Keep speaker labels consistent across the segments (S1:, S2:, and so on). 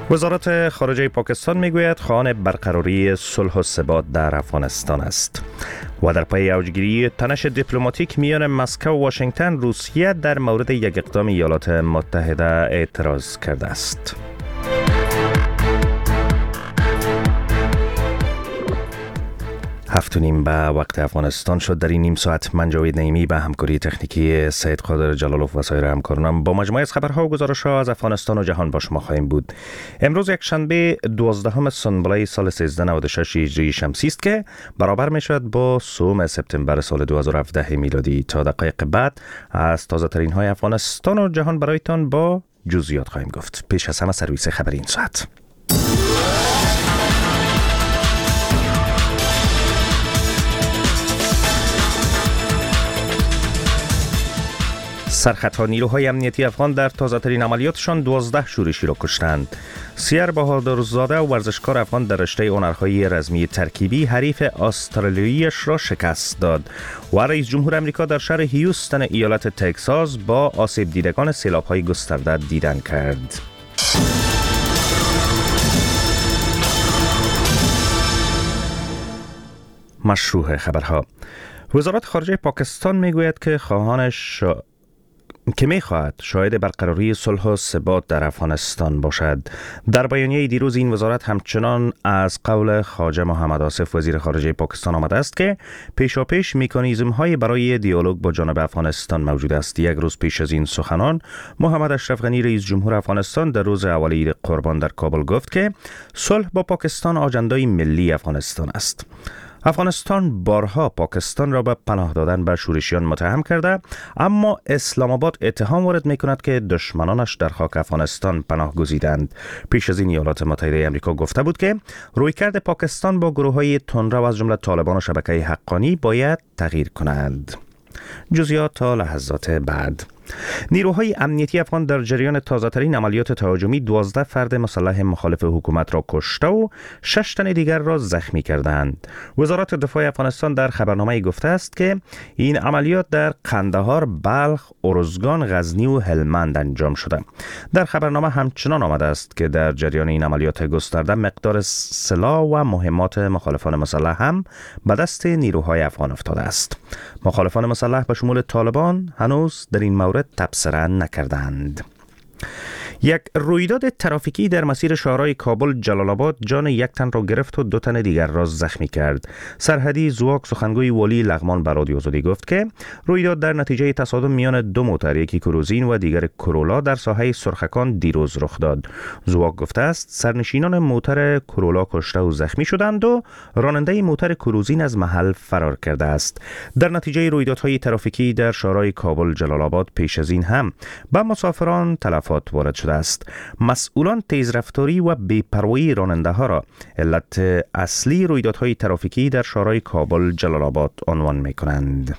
S1: وزارت خارجه پاکستان میگوید خواهان برقراری صلح و ثبات در افغانستان است و در پی اوجگیری تنش دیپلماتیک میان مسکو و واشنگتن، روسیه در مورد یک اقدام ایالات متحده اعتراض کرده است. هفت و نیم به وقت افغانستان شد. در این نیم ساعت من جاوید نعیمی به همکاری تکنیکی سید قادر جلالوف و سایر همکارانم با مجموعه از خبرها و گزارش‌ها از افغانستان و جهان با شما خواهیم بود. امروز یک شنبه 12 سنبله سال 1396 هجری شمسی است که برابر می‌شود با 3 سپتامبر سال 2017 میلادی. تا دقایق بعد از تازه ترین های افغانستان و جهان برایتان با جزئیات خواهیم گفت. پیش از همه سرویس خبری این ساعت. سرخطها نیروهای امنیتی افغان در تازه‌ترین عملیاتشان 12 شورشی را کشتند. سیر بهادرزاده و ورزشکار افغان در رشته هنرهای رزمی ترکیبی حریف استرالیاییش را شکست داد و رئیس جمهور آمریکا در شهر هیوستن ایالت تگزاس با آسیب دیدگان سیلاب‌های گسترده دیدن کرد. مشروع خبرها. وزارت خارجه پاکستان میگوید که میخواهد شاهد برقراری صلح و ثبات در افغانستان باشد. در بیانیه دیروز این وزارت همچنان از قول خواجه محمد آصف وزیر خارجه پاکستان آمده است که پیشاپیش مکانیزم های برای دیالوگ با جانب افغانستان موجود است. یک روز پیش از این سخنان، محمد اشرف غنی رئیس جمهور افغانستان در روز اول عید قربان در کابل گفت که صلح با پاکستان آجندای ملی افغانستان است. افغانستان بارها پاکستان را به پناه دادن به شورشیان متهم کرده، اما اسلام آباد اتهام وارد می کند که دشمنانش در خاک افغانستان پناه گزیدند. پیش از این ایالات متحده آمریکا گفته بود که رویکرد پاکستان با گروه‌های تندرو از جمله طالبان و شبکه حقانی باید تغییر کنند. جزئیات تا لحظات بعد. نیروهای امنیتی افغان در جریان تازه‌ترین عملیات تهاجمی 12 فرد مسلح مخالف حکومت را کشته و 6 تن دیگر را زخمی کردند. وزارت دفاع افغانستان در خبرنامه گفته است که این عملیات در قندهار، بلخ، ارزگان، غزنی و هلمند انجام شده. در خبرنامه همچنان آمده است که در جریان این عملیات گسترده مقدار سلاح و مهمات مخالفان مسلح هم به دست نیروهای افغان افتاده است. مخالفان مسلح به شمول طالبان هنوز در این مورد تبصره نکردند. یک رویداد ترافیکی در مسیر شهرهای کابل جلال آباد جان یک تن را گرفت و 2 تن دیگر را زخمی کرد. سرحدی زواک سخنگوی ولی لغمان به رادیو آزادی گفت که رویداد در نتیجه تصادم میان 2 موتر، یکی کروزین و دیگر کرولا در ساحه سرخکان دیروز رخ داد. زواک گفته است سرنشینان موتر کرولا کشته و زخمی شدند و راننده موتر کروزین از محل فرار کرده است. در نتیجه رویدادهای ترافیکی در شهرهای کابل جلال آباد پیش از این هم به مسافران تلفات وارد شده است. مسئولان تیزرفتاری و بی‌پروایی راننده ها را علت اصلی رویدادهای ترافیکی در شهرهای کابل جلال آباد عنوان می کنند.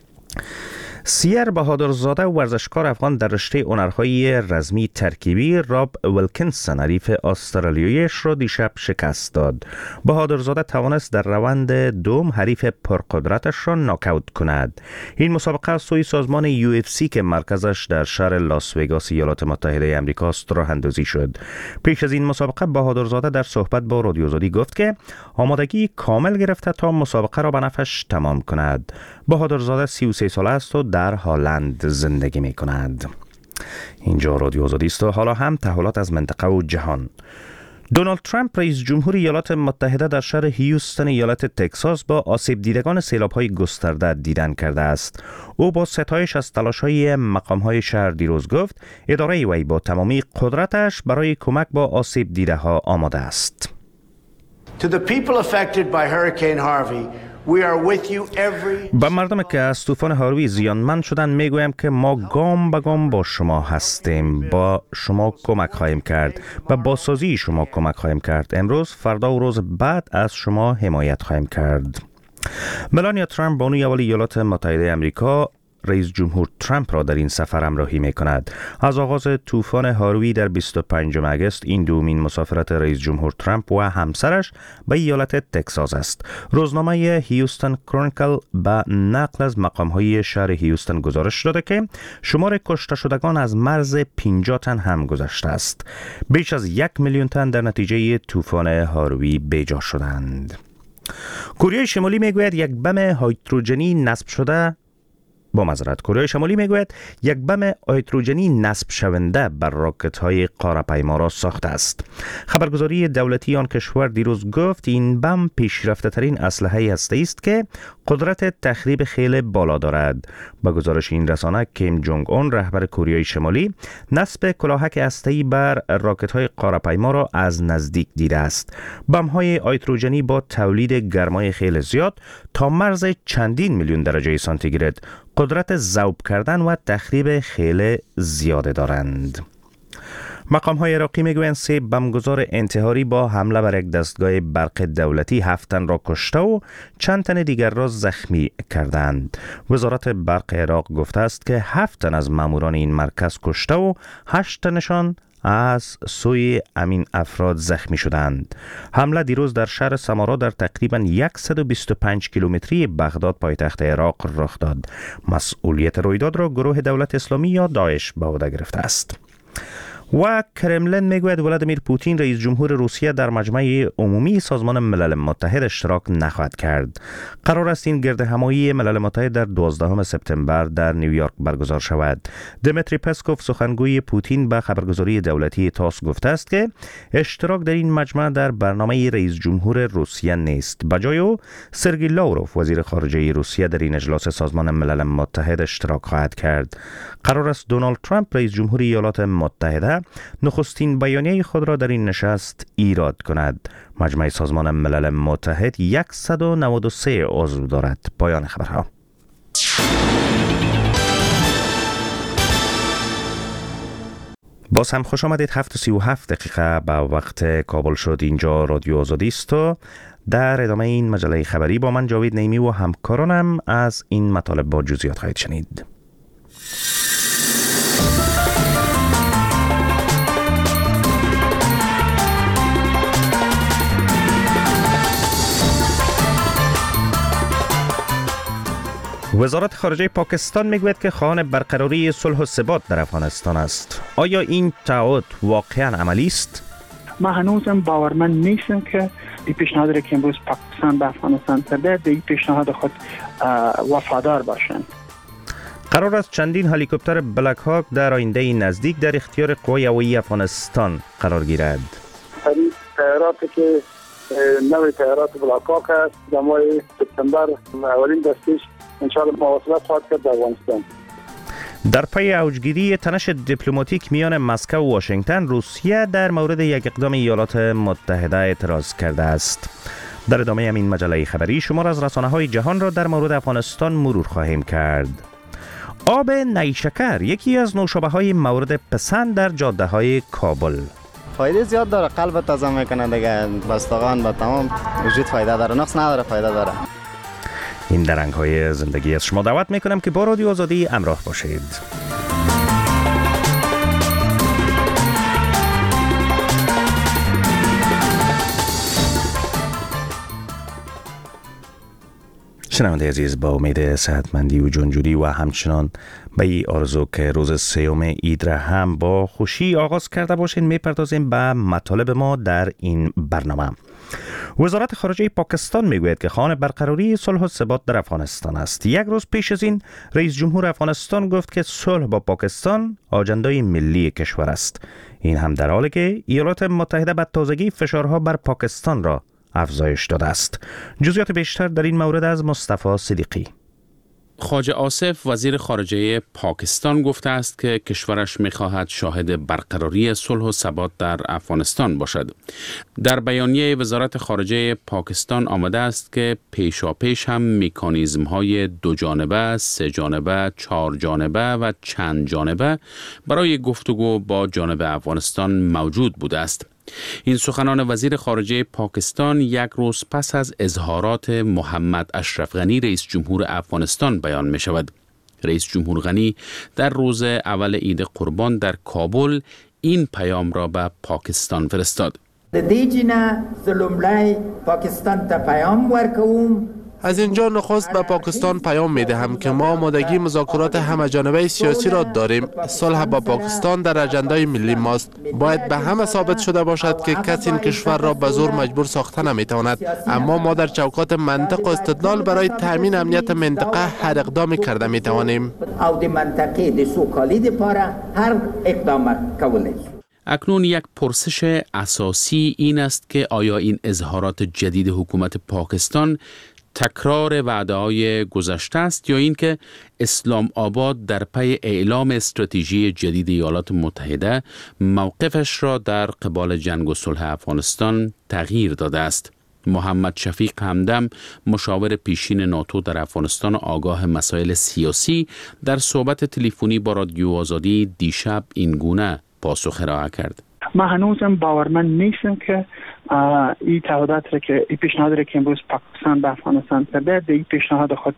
S1: سیر بهادرزاده ورزشکار افغان در رشته هنرهای رزمی ترکیبی راب ویلکینسن حریف استرالیاییش را دیشب شکست داد. بهادرزاده توانست در روند دوم حریف پرقدرتش را ناکاوت کند. این مسابقه از سوی سازمان UFC که مرکزش در شهر لاس وگاس ایالات متحده آمریکا است راه اندازی شد. پیش از این مسابقه بهادرزاده در صحبت با رادیو آزادی گفت که آمادگی کامل گرفته تا مسابقه را به نفعش تمام کند. بهادرزاده 33 ساله است و در هلند زندگی می کند. اینجا رادیو آزادی است و حالا هم تحولات از منطقه و جهان. دونالد ترامپ رئیس جمهور ایالات متحده در شهر هیوستن ایالت تگزاس با آسیب دیدگان سیلاب‌های گسترده دیدن کرده است. او با ستایش از تلاش‌های مقام‌های شهر دیروز گفت اداره وی با تمامی قدرتش برای کمک با آسیب دیده‌ها آماده است.
S2: To the people affected by Hurricane Harvey, we are with you every...
S1: به مردم که از طوفان هاروی زیانمند شدن میگویم که ما گام به گام با شما هستیم. با شما کمک خواهیم کرد. به بازسازی شما کمک خواهیم کرد. امروز، فردا و روز بعد از شما حمایت خواهیم کرد. ملانیا ترامپ بانوی اول ایالات متحده آمریکا رئیس جمهور ترامپ را در این سفر همراهی می کند. از آغاز طوفان هاروی در 25 آگوست این دومین مسافرت رئیس جمهور ترامپ و همسرش به ایالت تگزاس است. روزنامه هیوستن کرونیکل به نقل از مقام‌های شهر هیوستن گزارش داده که شمار کشته شدگان از مرز 50 تن هم گذشته است. بیش از 1 میلیون تن در نتیجه طوفان هاروی بیجا شدند. کره شمالی میگوید یک بم هیدروژنی نصب شده کره شمالی میگوید یک بم هیدروژنی نصب شونده بر راکت‌های قاره‌پیما را ساخته است. خبرگزاری دولتی آن کشور دیروز گفت این بم پیشرفته‌ترین اسلحه هسته‌ای است که قدرت تخریب خیلی بالا دارد. با گزارش این رسانه کیم جونگ اون رهبر کره شمالی نصب کلاهک هسته‌ای بر راکت‌های قاره‌پیما را از نزدیک دیده است. بم‌های هیدروژنی با تولید گرمای خیلی زیاد تا مرز چندین میلیون درجه سانتیگراد قدرت ذوب کردن و تخریب خیلی زیاده دارند. مقام‌های عراقی میگویند 3 بمبگذار انتحاری با حمله بر یک دستگاه برق دولتی 7 تن را کشته و چند تن دیگر را زخمی کردند. وزارت برق عراق گفته است که 7 تن از ماموران این مرکز کشته و 8 تنشان از سوی امین افراد زخمی شدند. حمله دیروز در شهر سمارا در تقریباً 125 کیلومتری بغداد پایتخت عراق رخ داد. مسئولیت رویداد را گروه دولت اسلامی یا داعش به عهده گرفته است. و کرملین میگوید ولادیمیر پوتین رئیس جمهور روسیه در مجمع عمومی سازمان ملل متحد اشتراک نخواهد کرد. قرار است این گردهمایی ملل متحد در 12 سپتامبر در نیویورک برگزار شود. دمیتری پسکوف سخنگوی پوتین به خبرگزاری دولتی تاس گفته است که اشتراک در این مجمع در برنامه رئیس جمهور روسیه نیست. بجای او سرگئی لاوروف وزیر خارجه روسیه در این اجلاس سازمان ملل متحد اشتراک خواهد کرد. قرار است دونالد ترامپ رئیس جمهور ایالات متحده نخستین بیانیه خود را در این نشست ایراد کند. مجمع سازمان ملل متحد 193 عضو دارد. پایان خبرها. باز هم خوش آمدید. 7:37 دقیقه به وقت کابل شد. اینجا رادیو آزادی است و در ادامه این مجله خبری با من جاوید نیمی و همکارانم از این مطالب با جزئیات خواهید شنید. وزارت خارجه پاکستان میگوید که خواهان برقراری صلح و ثبات در افغانستان است. آیا این تعهد واقعا عملی است؟
S3: ما هنوزم باورمند نیستم که این پیشنهاد که امروز پاکستان به افغانستان کرده به این پیشنهاد خود وفادار باشند.
S1: قرار است چندین هلیکوپتر بلک هاک در آینده نزدیک در اختیار قوای هوایی افغانستان قرار گیرد.
S4: این تغییراتی که نوع تغییرات بلک هاک است در ماه سپتامبر اولین دستش انشاءالله مواصلات خواهد کرد در افغانستان.
S1: در پی اوجگیری تنش دیپلماتیک میان مسکو و واشنگتن، روسیه در مورد یک اقدام ایالات متحده اعتراض کرده است. در ادامه همین مجله خبری شما را از رسانه‌های جهان را در مورد افغانستان مرور خواهیم کرد. آب نیشکر یکی از نوشابه‌های مورد پسند در جاده‌های کابل.
S5: فایده زیاد داره، قلب تازه میکنه دیگه، بستگان به تمام وجود فایده داره، نقص نداره، فایده داره.
S1: این درنگ‌های زندگی از شما دعوت میکنم که با رادیو آزادی همراه باشید. شنونده عزیز، با امید صحتمندی و جنجوری و همچنان به این آرزو که روز 3 عید را هم با خوشی آغاز کرده باشین میپردازیم به مطالب ما در این برنامه. وزارت خارجه پاکستان میگوید که خواهان برقراری صلح و ثبات در افغانستان است. یک روز پیش از این رئیس جمهور افغانستان گفت که صلح با پاکستان آجندای ملی کشور است. این هم در حالی که ایالات متحده به تازگی فشارها بر پاکستان را افزایش داده است. جزئیات بیشتر در این مورد از مصطفی صدیقی.
S6: خواجه آصف وزیر خارجه پاکستان گفته است که کشورش می‌خواهد شاهد برقراری صلح و ثبات در افغانستان باشد. در بیانیه وزارت خارجه پاکستان آمده است که پیشاپیش هم مکانیزم‌های 2 جانبه، 3 جانبه، 4 جانبه و چند جانبه برای گفتگو با جانب افغانستان موجود بوده است. این سخنان وزیر خارجه پاکستان یک روز پس از اظهارات محمد اشرف غنی رئیس جمهور افغانستان بیان می شود. رئیس جمهور غنی در روز اول عید قربان در کابل این پیام را به پاکستان فرستاد.
S7: پاکستان تا پیام ورکوم.
S8: از اینجا نخست به پاکستان پیام می دهم که ما آمادگی مذاکرات همه‌جانبه سیاسی را داریم. صلح با پاکستان در اجندای ملی ماست. باید به همه ثابت شده باشد که کسی این کشور را به زور مجبور ساخته نمیتواند. اما ما در چوکات منطق و استدلال برای تامین امنیت منطقه هر اقدامی کرده می توانیم.
S7: او د منطقه د سوکالی لپاره هر اقدام کولی.
S6: اکنون یک پرسش اساسی این است که آیا این اظهارات جدید حکومت پاکستان تکرار وعده‌های گذشته است یا اینکه اسلام آباد در پی اعلام استراتژی جدید ایالات متحده موقفش را در قبال جنگ و صلح افغانستان تغییر داده است؟ محمد شفیق همدم، مشاور پیشین ناتو در افغانستان و آگاه مسائل سیاسی، در صحبت تلفنی با رادیو آزادی دیشب این گونه پاسخ ارائه کرد.
S3: ما هنوزم باورمند نیستم که این تعهدات را که این پیشنهاد را که امروز پاکستان به افغانستان کرده این پیشنهاد خود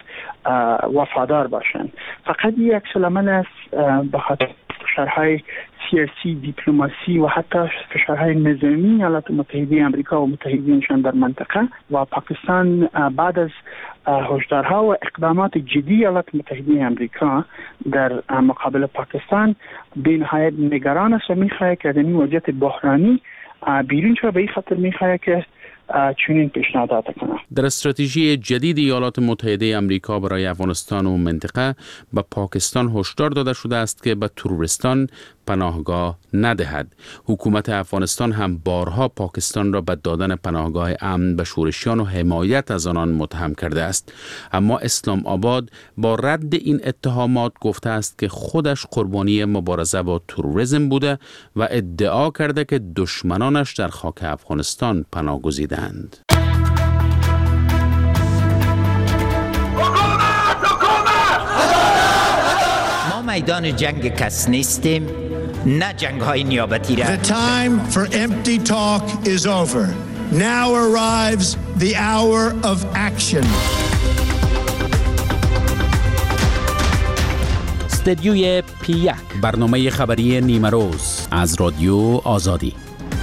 S3: وفادار باشند. فقط یک عکس‌العمل است به خاطر فشارهای سیاسی، دیپلماسی و حتی فشارهای نظامی ایالات متحده آمریکا و متحدینشان در منطقه و پاکستان بعد از هشدارها و اقدامات جدی ایالات متحده آمریکا در مقابل پاکستان به نهایت نگران است و می‌خواهد که در این وضعیت بحرانی بیرون شود. به این خاطر می‌خواهد که چنین پیشنهادات کنه.
S6: در استراتژی جدید ایالات متحده آمریکا برای افغانستان و منطقه به پاکستان هشدار داده شده است که به تروریستان پناهگاه ندهد. حکومت افغانستان هم بارها پاکستان را به دادن پناهگاه امن به شورشیان و حمایت از آنان متهم کرده است. اما اسلام آباد با رد این اتهامات گفته است که خودش قربانی مبارزه با تروریسم بوده و ادعا کرده که دشمنانش در خاک افغانستان پناه گزیدند.
S7: ما میدان جنگ کس نیستیم، نه جنگ های نیابتی را.
S9: The time for empty talk is over. Now arrives the hour of action.
S6: استدیوی P1 برنامه خبری نیمه روز از رادیو آزادی.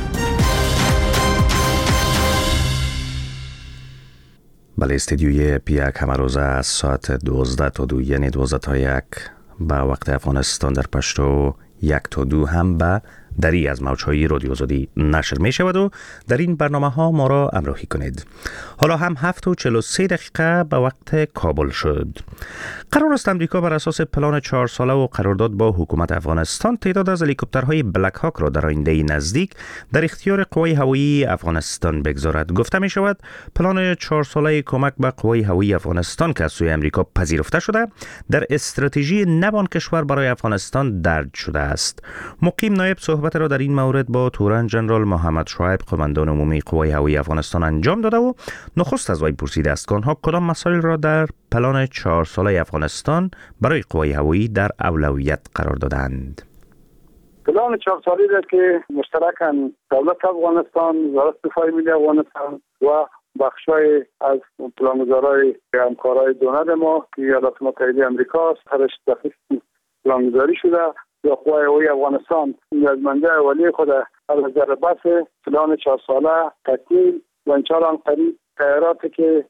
S1: بله، استدیوی P1 همه روزه از ساعت 12 تا 2 یعنی 12 تا 1 به وقت افغانستان در پشتو 1 تا 2 هم به دری از موج‌های رادیو آزادی نشر می شود و در این برنامه ها ما را همراهی کنید. حالا هم 7:43 به وقت کابل شد. قرار است امریکا بر اساس پلان 4 ساله و قرارداد با حکومت افغانستان تعداد از هلیکوپترهای بلک هاک را در آینده نزدیک در اختیار قوای هوایی افغانستان بگذارد. گفته می شود پلان 4 ساله کمک به قوای هوایی افغانستان که از سوی امریکا پذیرفته شده در استراتژی نو کشور برای افغانستان درج شده است. مقیم نایب صحبت را در این مورد با تورن جنرال محمد شعیب قماندان عمومی قوای هوایی افغانستان انجام داده و نخست از وی پرسیده است که آنها کدام مسائل را در پلان 4 ساله افغانستان برای قوای هوایی در اولویت قرار دادند.
S4: پلان 4 ساله را که مشترکاً دولت افغانستان، وزارت دفاع ملی افغانستان و بخشای از پلانگذارای همکارای دونر ما که ایالات متحده آمریکا است، هرش دقیق پلانگذاری شده یا قوای هوایی افغانستان نیازمنده اولیه خود از نظر بس پلان 4 ساله تکمیل و انشاءالله قریب تغییراتی که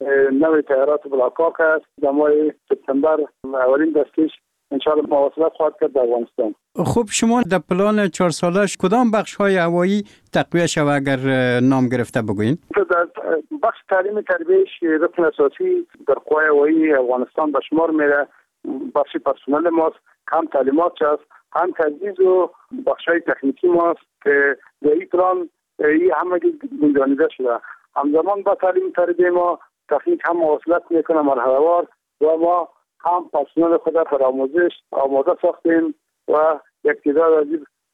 S4: نوع تغییرات بلاکاک است در ماه سپتامبر اولین دستش انشاءالله مواصلت خواهد کرد در افغانستان.
S10: خب شما در پلان 4 سالش کدام بخش‌های هوایی تقویت شود اگر نام گرفته بگوین؟
S4: در بخش تعلیم تربیتش رکن اساسی در قوای هوایی افغانستان به شمار میره. بخش پرسنل ماست، هم تعلیمات هست، هم تجهیز و بخشای تکنیکی ماست که در این پلان این همه گنجانیده شده. همزمان با تعلیم تربیت ما تکنیک هم مواصلت میکنه مرحله‌وار و ما هم پرسنل خود پر آموزش آماده ساختیم و یک تعداد از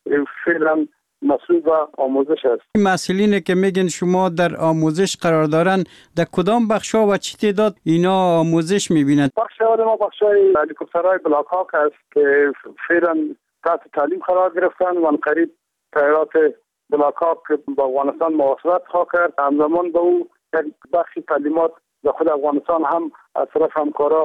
S4: فعلا مسئول به آموزش است.
S10: مسئولینی که میگن شما در آموزش قرار دارن در کدام بخش‌ها و چه تعداد اینا آموزش میبینند؟
S4: بخش اول ما بخشای هلیکوپترهای بلاک هاک است که فعلا تحت تعلیم قرار گرفتن و قریب تغییرات بلاک هاک با افغانستان مواصلت خواهد کرد. همزمان با او یک بخش تعلیمات در خود افغانستان هم از طرف همکارا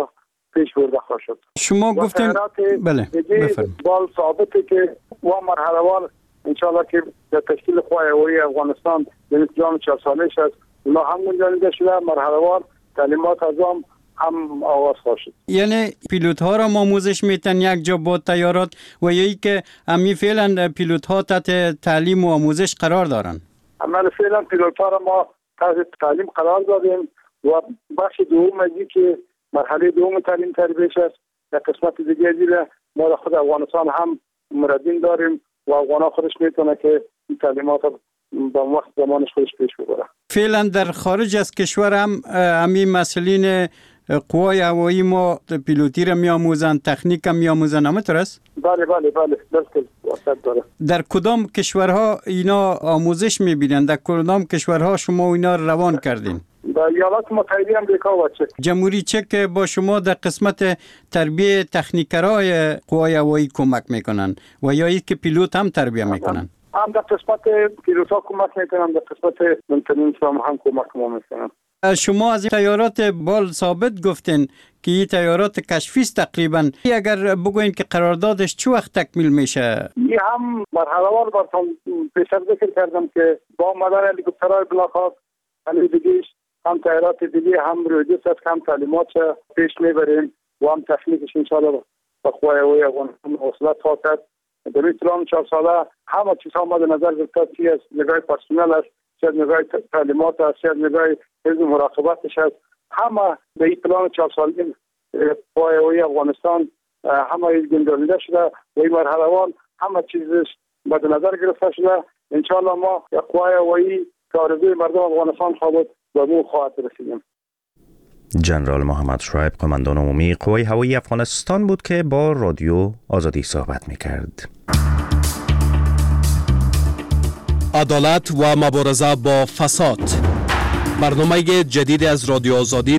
S4: پیش برده خواهد شد.
S10: شما گفتین بله بفرمایید.
S4: بال ثابته که و مرحله‌وار انشالله که در تشکیل قوای هوایی افغانستان در پلان 4 ساله‌اش است، اونا هم گنجانیده شده، مرحله‌وار تعلیمات از هم آغاز خواهد شد.
S10: یعنی پیلوت ها را آموزش میتن یک جا با طیارات و یکی که امی فعلا پیلوت ها تحت تعلیم و آموزش قرار دارن؟
S4: عمل فعلا پیلوت ها را ما تحت تعلیم قرار دادیم و بخش دوم از که مرحله دوم تعلیم تربیت است. در قسمت دیگه ما در خود افغانستان هم مردین داریم و افغان خودش میتونه که این تعلیمات با وقت زمانش خودش پیش ببره.
S10: فعلا در خارج از کشور هم همین مسئولین قوای هوایی ما پیلوتی را میآموزند، تکنیک هم میآموزند، همینطور است؟
S4: بله درست واسط داره.
S10: در کدام کشورها اینا آموزش میبینند؟ در کدام کشورها شما اینا روان کردین؟
S4: در ایالات متحده آمریکا و چک.
S10: جمهوری چک با شما در قسمت تربیت تکنیکرای قوای هوایی کمک میکنن و یا ای که پیلوت هم تربیت میکنن؟
S4: هم در قسمت پیلوت ها کمک میکنن، در قسمت منتنینس هم کمک میکنن.
S10: شما از این تیارات بال ثابت گفتین که این تیارات کشفی است تقریبا. اگر بگوین که قراردادش چه وقت تکمیل میشه؟
S4: این هم مرحله‌وار براتون پیشتر ذکر کردم که با آمدن هلیکوپترهای بلاخاص علی دیگه هم تیارات دیگه هم رویدیس است که هم تعلیمات پیش میبریم و هم تکنیکش انشاءالله با قوای هوایی افغانستان وصلت خواهد. در این پلان 4 ساله همه چیزها مد نظر گرفته، چی از نگاه پرسنل است، چی از نگاه تعلیمات است، چی از نگاه حزب مراقبتش است، همه به این پلان 4 ساله قوای هوایی افغانستان همه گنجانیده شده و این مرحله‌وار همه چیزش مد نظر گرفته شده. انشاءالله ما قوای هوایی که آرزوی مردم افغانستان خواهد به اون خواهد رسیدیم.
S1: جنرال محمد شعیب قماندان عمومی قوای هوایی افغانستان بود که با رادیو آزادی صحبت می‌کرد.
S11: عدالت و مبارزه با فساد، برنامه جدید از رادیو آزادی،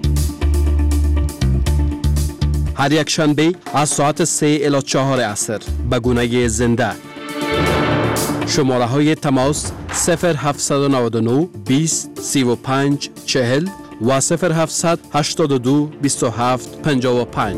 S11: هر یک شنبه از ساعت 3 الی 4 عصر به گونه زنده. شماره های تماس 0799 20 35 40 و 0700 82 27 55.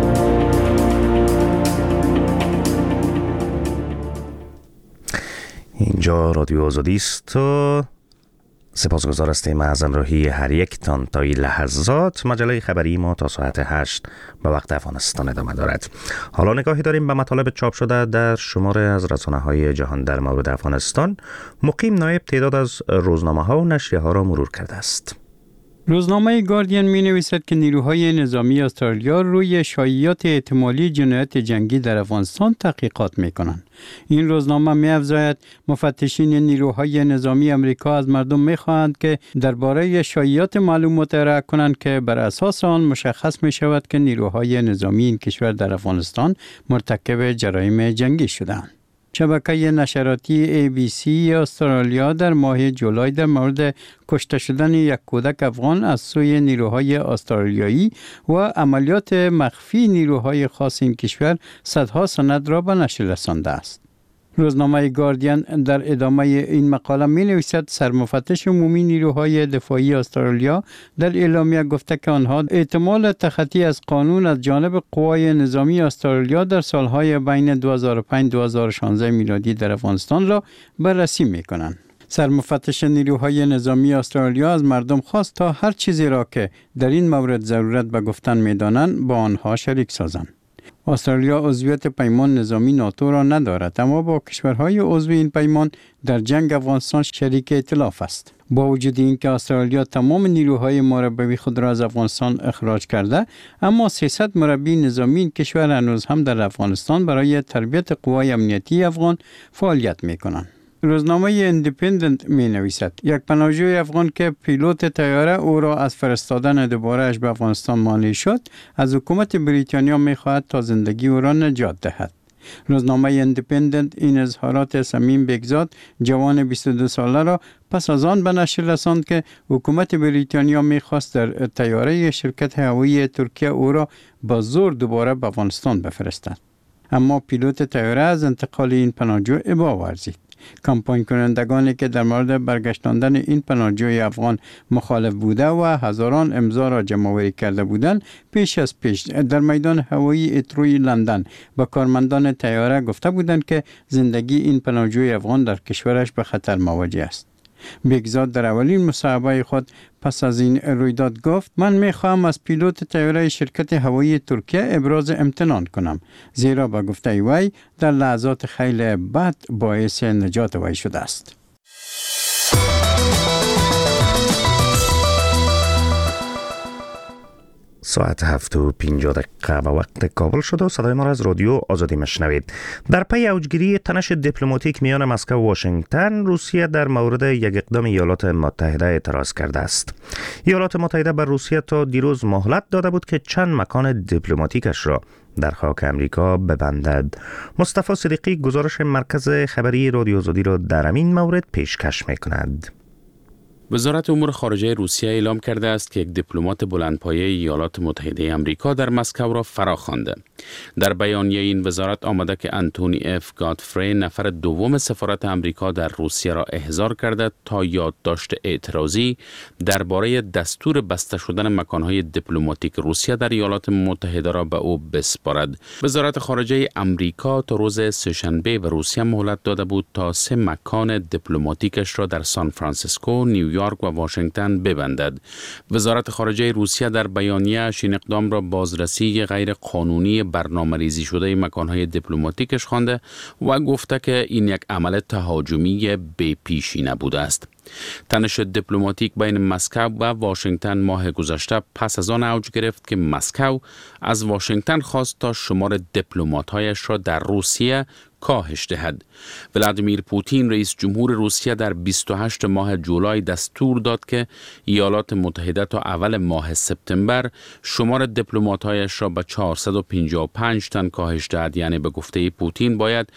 S1: اینجا رادیو آزادی است و سپاسگزار هستیم از همراهی هر یک تان تا این لحظات. مجله خبری ما تا ساعت 8 به وقت افغانستان ادامه دارد. حالا نگاهی داریم به مطالب چاپ شده در شماره از رسانه‌های جهان در مورد افغانستان. مقیم نایب تعداد از روزنامه‌ها و نشریه‌ها را مرور کرده است.
S10: روزنامه گاردین می نویسد که نیروهای نظامی استرالیا روی شایعات احتمالی جنایت جنگی در افغانستان تحقیقات می کنند. این روزنامه می افزاید مفتشین نیروهای نظامی امریکا از مردم می خواهند که درباره شایعات معلومات ارائه کنند که بر اساس آن مشخص می شود که نیروهای نظامی این کشور در افغانستان مرتکب جرایم جنگی شدند. شبکه نشراتی ABC استرالیا در ماه جولای در مورد کشته شدن یک کودک افغان از سوی نیروهای استرالیایی و عملیات مخفی نیروهای خاص این کشور صدها سند را به نشر رسانده است. روزنامه گاردین در ادامه این مقاله می نویسد سرمفتش عمومی نیروهای دفاعی استرالیا در اعلامیه گفته که آنها احتمال تخطی از قانون از جانب قوای نظامی استرالیا در سالهای بین 2005-2016 میلادی در افغانستان را بررسی می کنند. سرمفتش نیروهای نظامی استرالیا از مردم خواست تا هر چیزی را که در این مورد ضرورت به گفتن می دانند با آنها شریک سازند. استرالیا عضویت پیمان نظامی ناتو را ندارد، اما با کشورهای عضو این پیمان در جنگ افغانستان شریک ائتلاف است. با وجود اینکه استرالیا تمام نیروهای مربی خود را از افغانستان اخراج کرده، اما 300 مربی نظامی این کشور هنوز هم در افغانستان برای تربیت قوای امنیتی افغان فعالیت می‌کنند. روزنامه ایندیپندنت می نویسد یک پناهجوی افغان که پیلوت طیاره او را از فرستادن دوباره‌اش به افغانستان مانع شد از حکومت بریتانیا می خواهد تا زندگی او را نجات دهد. روزنامه ایندیپندنت این اظهارات صمیم بگزاد جوان 22 ساله را پس از آن به نشر رساند که حکومت بریتانیا می خواست در طیاره شرکت هوایی ترکیه او را با زور دوباره به افغانستان بفرستد. اما پیلوت طیاره از انتقال این پناهجو ابا ورزید. کمپاین کنندگانی که در مورد برگشتاندن این پناهجوی افغان مخالف بوده و هزاران امضا را جمع‌آوری کرده بودند پیش در میدان هوایی اتروی لندن با کارمندان طیاره گفته بودند که زندگی این پناهجوی افغان در کشورش به خطر مواجه است. بیگزاد در اولین مصاحبه خود پس از این رویداد گفت: من میخواهم از پیلوت طیاره شرکت هوایی ترکیه ابراز امتنان کنم، زیرا به گفته وی در لحظات خیلی بد باعث نجات وی شده است.
S1: ساعت 7:50 به وقت کابل شد و صدای ما را از رادیو آزادی مشنوید. در پی اوجگیری تنش دیپلماتیک میان مسکو و واشنگتن، روسیه در مورد یک اقدام ایالات متحده اعتراض کرده است. ایالات متحده بر روسیه تا دیروز مهلت داده بود که چند مکان دیپلماتیکش را در خاک امریکا ببندد. مصطفی صدیقی گزارش مرکز خبری رادیو آزادی را در این مورد پیشکش می‌کند.
S6: وزارت امور خارجه روسیه اعلام کرده است که یک دیپلمات بلندپایه ایالات متحده آمریکا در مسکو را فراخوانده. در بیانیه این وزارت آمده که آنتونی اف گادفری، نفر دوم سفارت آمریکا در روسیه، را احضار کرده تا یادداشت اعتراضی درباره دستور بسته شدن مکانهای دیپلماتیک روسیه در ایالات متحده را به او بسپارد. وزارت خارجه آمریکا تا روز سه‌شنبه به روسیه مهلت داده بود تا 3 مکان دیپلماتیکش را در سان فرانسیسکو، نیویورک و واشنگتن ببندد. وزارت خارجه روسیه در بیانیه‌اش این اقدام را بازرسی غیر قانونی برنامه‌ریزی شده مکان‌های دیپلماتیکش خوانده و گفته که این یک عمل تهاجمی بی‌پیشینه بوده است. تنش دیپلماتیک بین مسکو و واشنگتن ماه گذشته پس از آن اوج گرفت که مسکو از واشنگتن خواست تا شمار دیپلمات‌هایش را در روسیه کاهش دهد. ولادیمیر پوتین رئیس جمهور روسیه در 28 ماه جولای دستور داد که ایالات متحده تا اول ماه سپتامبر شمار دیپلمات‌هایش را به 455 تن کاهش دهد، یعنی به گفته پوتین باید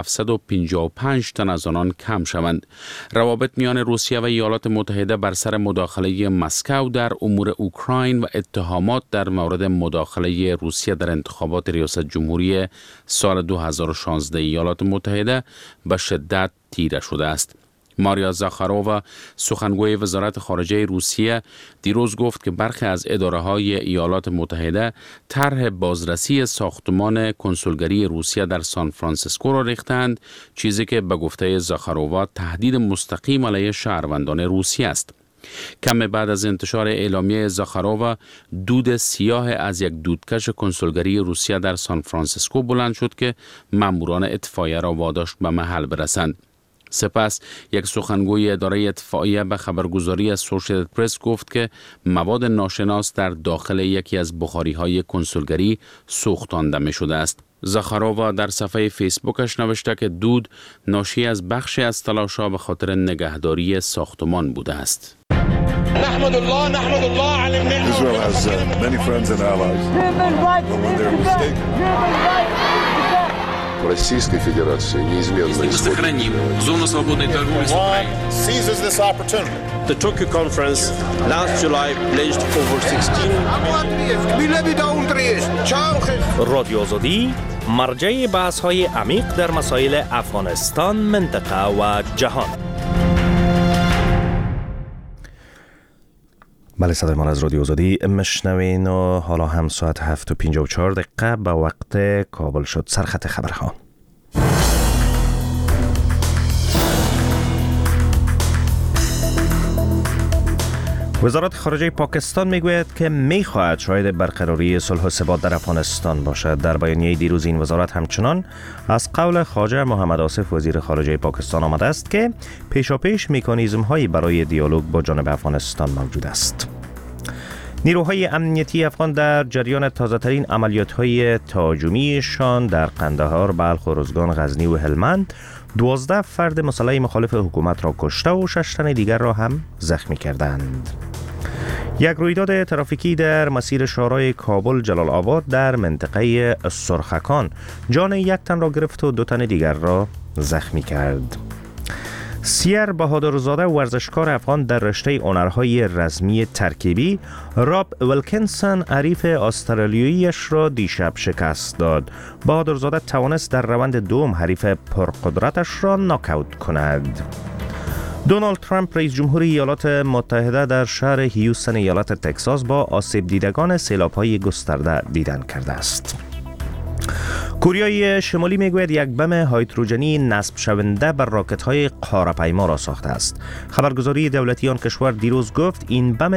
S6: 755 تن از آنان کم شوند. روابط میان روسیه و ایالات متحده بر سر مداخله مسکو در امور اوکراین و اتهامات در مورد مداخله روسیه در انتخابات ریاست جمهوری سال 2016 ایالات متحده به شدت تیره شده است. ماریا زاخارووا، سخنگوی وزارت خارجه روسیه، دیروز گفت که برخی از اداره‌های ایالات متحده طرح بازرسی ساختمان کنسولگری روسیه در سان فرانسیسکو را ریختند، چیزی که به گفته زاخارووا تهدید مستقیم علیه شهروندان روسیه است. کم بعد از انتشار اعلامیه زاخارووا، دود سیاه از یک دودکش کنسولگری روسیه در سان فرانسیسکو بلند شد که ماموران اطفائیه را واداشت به محل برسند. سپس یک سخنگوی اداره اطفائیه به خبرگزاری اسوسییتد پرس گفت که مواد ناشناس در داخل یکی از بخاری‌های کنسولگری سوختانده می‌شده است. زاخارووا در صفحه فیسبوکش نوشته که دود ناشی از بخشی از تلاش‌ها به خاطر نگهداری ساختمان بوده است.
S12: نحمد الله على النعمة. Israel has many friends and allies. When they're mistaken.
S13: Российской Федерации неизменно
S14: мы сохраним зону свободной торговли с Украиной.
S12: Seizes this opportunity.
S15: The Tokyo conference last July pledged over 16
S16: رادیو آزادی مرجع بحث‌های عمیق در مسائل افغانستان، منطقه و جهان.
S1: بله، صدای ما از رادیو آزادی مشنوین و حالا هم ساعت 7:54 به وقت کابل شد. سرخط خبرها. وزارت خارجه پاکستان میگوید که میخواهد شاهد برقراری صلح و ثبات در افغانستان باشد. در بیانیه دیروز این وزارت همچنان از قول خواجه محمد آصف وزیر خارجه پاکستان آمده است که پیشاپیش مکانیزم هایی برای دیالوگ با جانب افغانستان موجود است. نیروهای امنیتی افغان در جریان تازه‌ترین عملیات‌های تهاجمیشان در قندهار، بلخ و روزگان، غزنی و هلمند 12 فرد مسلح مخالف حکومت را کشته و 6 تن دیگر را هم زخمی کردند. یک رویداد ترافیکی در مسیر شهرهای کابل جلال آباد در منطقه سرخکان جان 1 تن را گرفت و 2 تن دیگر را زخمی کرد. سیر بهادرزاده ورزشکار افغان در رشته هنرهای رزمی ترکیبی راب ویلکینسون حریف استرالیاییش را دیشب شکست داد. بهادرزاده توانست در روند دوم حریف پرقدرتش را ناکاوت کند. دونالد ترامپ رئیس جمهور ایالات متحده در شهر هیوستن ایالت تگزاس با آسیب دیدگان سیلاب‌های گسترده دیدن کرده است. کره شمالی میگوید یک بم هیدروژنی نصب شونده بر راکت‌های قاره‌پیما را ساخته است. خبرگزاری دولتی آن کشور دیروز گفت این بم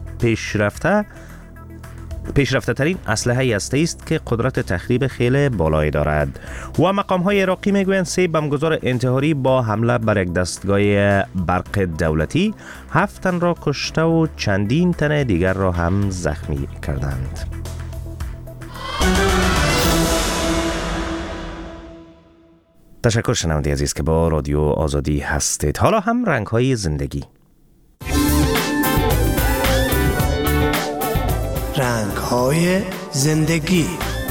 S1: پیشرفته ترین اسلحه هسته‌ای است که قدرت تخریب خیلی بالایی دارد. و مقام‌های عراقی میگویند 3 بمبگذار انتحاری با حمله بر یک دستگاه برق دولتی 7 تن را کشته و چندین تن دیگر را هم زخمی کردند. تشکر شنونده عزیز که با رادیو آزادی هستید. حالا هم رنگ‌های زندگی.
S17: رنگ‌های زندگی.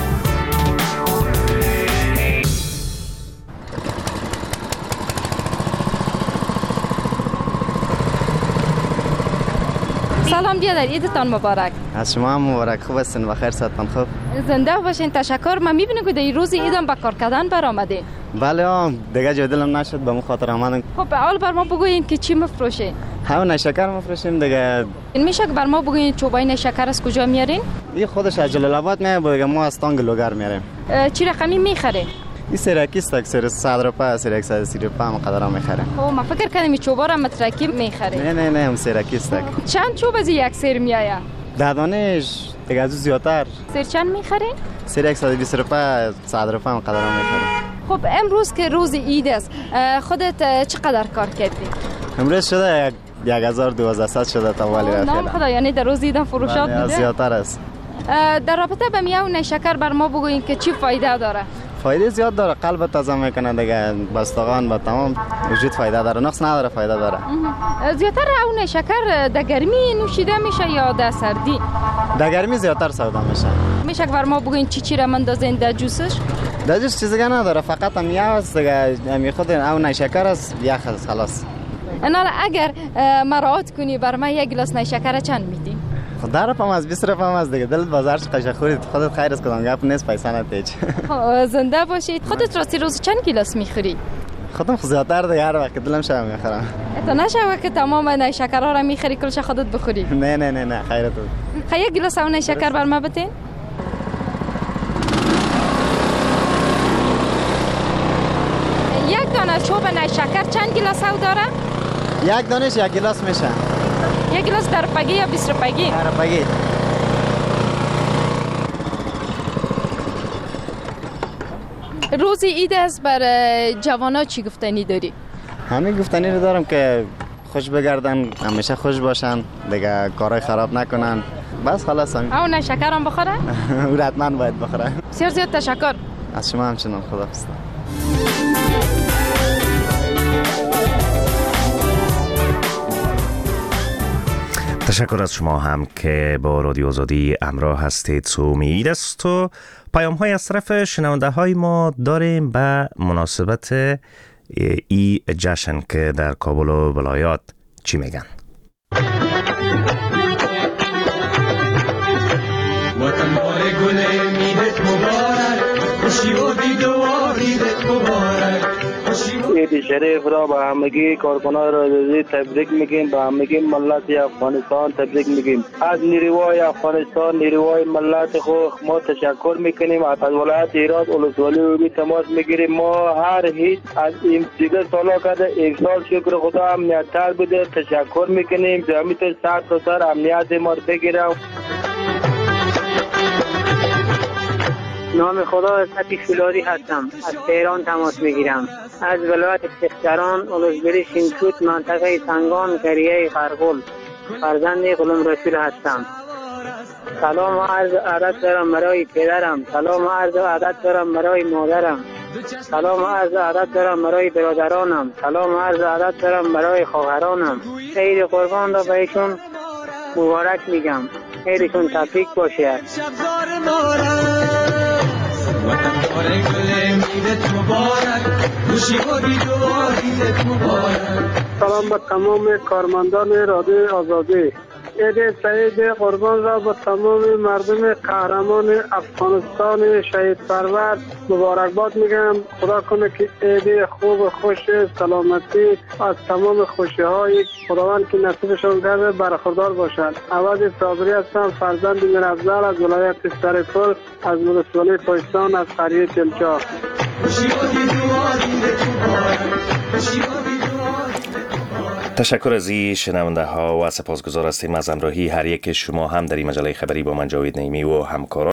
S18: سلام بیادر، عیدتان مبارک.
S5: از شما هم مبارک. خوب هستین؟ بخیر، صحتتان خوب؟
S18: زنده باشین. تشکر. من میبینم که در این روز عیدم به کار کردن برآمده.
S5: بله، دیگه جای دلم نشد به خاطر آمدن.
S18: خب اول بر ما بگوین که چی مفروشین؟
S5: همون شکر مفروشیم دیگه.
S18: این میشه که بر ما بگوین چوبای شکر از کجا میارین؟
S5: این خودش از جلال آباد میاد، ما از تانگ لوگر میاریم.
S18: چی رقمی میخره؟
S5: این سرکیست، اکثر 100 روپیه، سر 130 روپیه هم قدر میخره.
S18: خب من فکر کردم این چوبا را مترکی میخره.
S5: نه هم سرکیست.
S18: چند چوب از یک سر میآید؟
S5: 10 دانش دیگه از زیادتر.
S18: سر چند میخرین؟
S5: سر 120 روپیه، 100 روپیه هم قدر میخره.
S18: خب امروز که روز عید است، خودت چقدر کار کردی؟
S5: امروز شده 1000-1200 شده تا ولی رفت.
S18: نام خدا، یعنی در روز عید فروشات بوده؟
S5: زیادتر است.
S18: در رابطه به میوه شکر بر ما بگوین که چی فایده داره؟
S5: فایده زیاد داره، قلب تازه میکنه دیگه، بستگان با تمام وجود فایده داره، نقص نداره، فایده داره.
S18: زیادتر اون شکر در گرمی نوشیده میشه یا در سردی؟
S5: در گرمی زیادتر سودا میشه.
S18: میشه که بر ما بگوین چی را مندازین در جوسش؟
S5: در جوس چیزی نداره، فقط میوه است دیگه، می خود اون شکر است، یخ است خلاص.
S18: انا اگر مراعات کنی بر من یک گلاس نیشکر چند میدی؟
S5: خدا را پام از 20 روپیه از دیگه، دلت بازار قش خورید، خودت خیر است کدام گپ نیست، پیسه نتیج.
S18: زنده باشید. خودت راستی روز چند گلاس میخوری؟
S5: خودم زیادتر دیگه، هر وقت دلم شب میخورم.
S18: تو نشوه که تمام نیشکرها را میخری کلش خودت بخوری؟
S5: نه خیرت بود.
S18: یک گلاس اون نیشکر بر من بتین؟ یک دانه چوب نیشکر چند گلاس او داره؟
S5: یک دانش یک گلاس میشه.
S18: یک گلاس در پگی یا 20 روپیگی؟
S5: در پگی.
S18: روزی عید است، بر جوانا چی گفتنی داری؟
S5: همین گفتنی رو دارم که خوش بگردن، همیشه خوش باشن، دیگه کارهای خراب نکنن، بس خلاص.
S18: اون شکر هم بخورن؟
S5: او حتما باید بخورن.
S18: بسیار زیاد تشکر.
S5: از شما همچنان. خداحافظ.
S1: تشکر از شما هم که با رادیو آزادی همراه هستید. امید است و پیام های از طرف شنونده های ما داریم به مناسبت ای جشن که در کابل و ولایات چی میگن.
S19: وطن باره گله میدت مبارک، خوشی و دیدت مبارک.
S4: عید شریف را به همگی کارکنان رادیویی تبریک میگیم، به همگی ملت افغانستان تبریک میگیم. از نیروهای افغانستان، نیروهای ملت خود ما تشکر میکنیم. از ولایت هرات ولسوالی اوبی تماس میگیریم. ما هر هیچ از این دیگه سالا کرده، یک سال شکر خدا امنیت تر بوده، تشکر میکنیم. جامعه سر تا سر امنیت ما بگیرم.
S20: نام خدا سطیح فولادی هستم، از تهران تماس میگیرم. از ولایت سختران ولسوالی شینکوت منطقه سنگان کریه خرگل فرزند غلام رسول هستم. سلام و عرض ادب دارم برای پدرم، سلام و عرض ادب دارم برای مادرم، سلام و عرض ادب دارم برای برادرانم، سلام و عرض ادب دارم برای خواهرانم. عید قربان را بهشون مبارک میگم. عیدشون تبریک باشه.
S19: وطن گل میدت مبارک خوشیواری دوادیدت مبارک.
S20: سلام به تمام کارمندان رادیو آزادی. عید سعید قربان را به تمام مردم قهرمان افغانستان شهید پرور مبارکباد میگم. خدا کنه که عید خوب و خوش سلامتی از تمام خوشی های خداوند که نصیبشان کرده برخوردار باشند. عوض صابری هستم، فرزند میرافضل از ولایت سرپل از ولسوالی پاکستان از قریه تلچا.
S1: تشکر از این شنونده ها و سپاسگزار هستیم از همراهی هر یک شما هم در این مجله خبری با من جاوید نعیمی و همکاران.